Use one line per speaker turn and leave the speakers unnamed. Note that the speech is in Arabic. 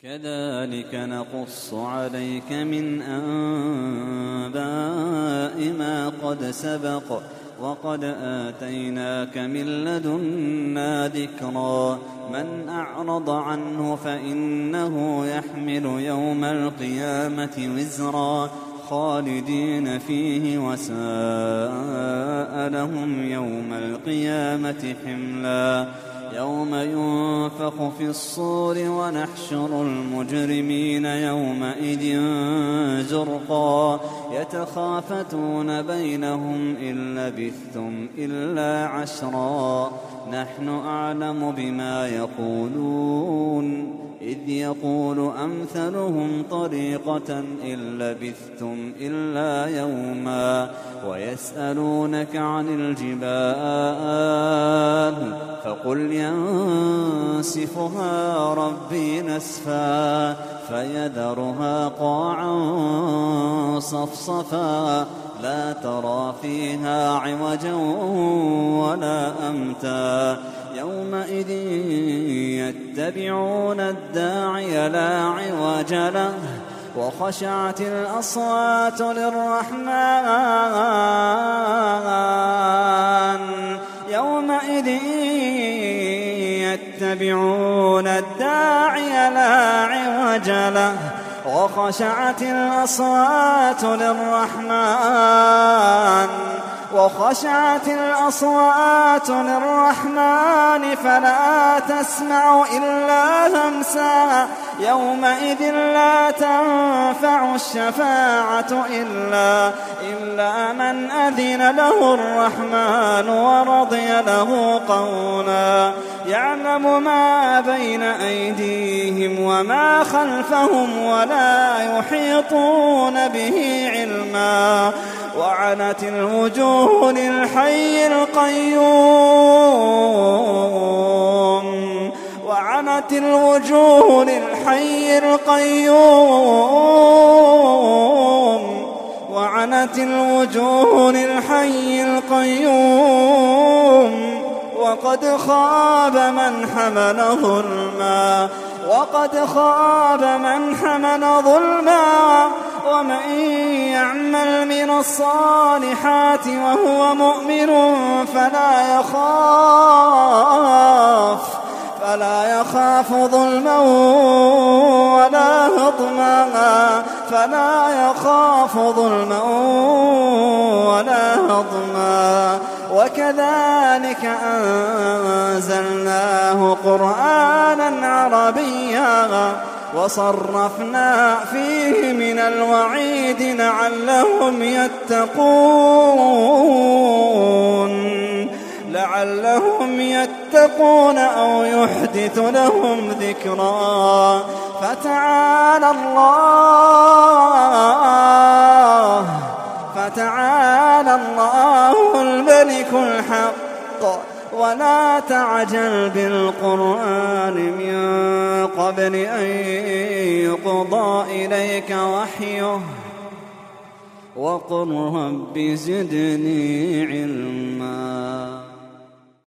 كذلك نقص عليك من أنباء ما قد سبق وقد آتيناك من لدنا ذكرا من أعرض عنه فإنه يحمل يوم القيامة وزرا خالدين فيه وساء لهم يوم القيامة حملا يوم ينفخ في الصور ونحشر المجرمين يومئذ زرقا يتخافتون بينهم إن لبثتم إلا عشرا نحن أعلم بما يقولون إذ يقول أمثلهم طريقة إن لبثتم إلا يوما ويسألونك عن الجبال فقل ينسفها ربي نسفا فيذرها قاعا صفصفا لا ترى فيها عوجا ولا أمتا يومئذ يتبعون الداعي لا عوج له وخشعت الأصوات للرحمن يومئذ يتبعون الداعي لا عوج له وخشعت الأصوات للرحمن فلا تسمع إلا همسا يومئذ لا تنفع الشفاعة إلا من أذن له الرحمن ورضي له قولا يعلم ما بين أيديهم وما خلفهم ولا يحيطون به علما وعنت الوجوه للحي القيوم وقد خاب من حمل ظلما ومن يعمل من الصالحات وهو مؤمن فلا يخاف ظلما ولا هضما وكذلك أنزلناه قرآنا عربيا وصرفنا فيه من الوعيد لعلهم يتقون أو يحدث لهم ذكرا فتعالى الله الملك الحق ولا تعجل بالقرآن من قبل أن يقضى إليك وحيه وقل رب زدني علما